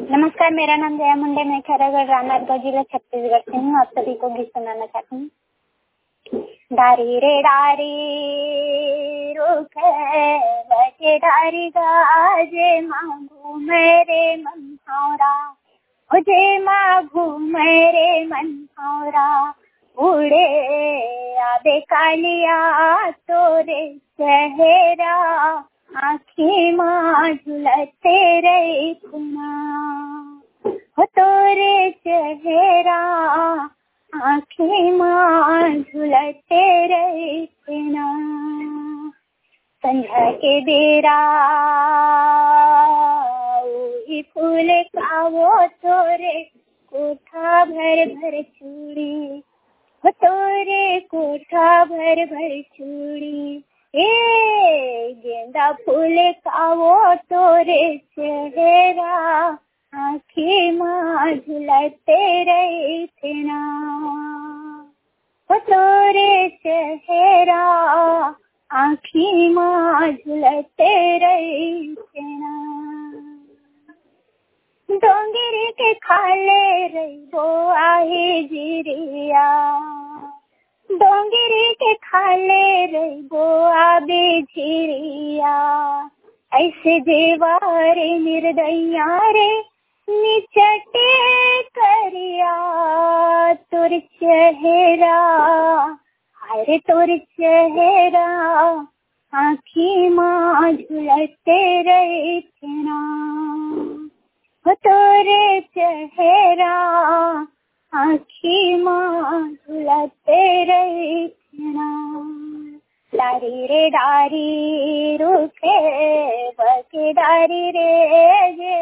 नमस्कार, मेरा नाम जया मुंडे, मैं खैरागढ़ रामनाथगढ़ जिला छत्तीसगढ़ से हूँ। आप सभी को गीत सुनाना चाहती हूँ। डारी रे डारी रुख बचे डारी गाजे मांगू मेरे मन हावरा, मुझे मांगू मेरे मन हावरा, उड़े आबे कालिया तोरे चेहरा, आँखी माँ झुलते रही खुना, हो तोरे चेहरा, आँखी माँ झुलते रही खुना। संध्या के बेरा वही फूल का वो तोरे कोठा भर भर चूड़ी, हो तोरे कोठा भर भर चूड़ी, गेंदा फूल का वो तोरे चेहरा, आँखी माँ झुलते रही थे ना, वो तोरे चेहरा, आँखी माँ झुलते रही थे ना। डोंगरी के खाले रही वो आहे जिरिया, डोंगरी के खाले रही वो आबे झिरिया, ऐसे जेवारे निर्दया रे निचटे करिया, तोर चेहरा, अरे तोर चेहरा, आँखी माँ झुलते रही थी ना, हो तोरे चेहरा, आँखी माँ झुलते रही थी ना। डारी रे डारी रुखे बके डारी रे जे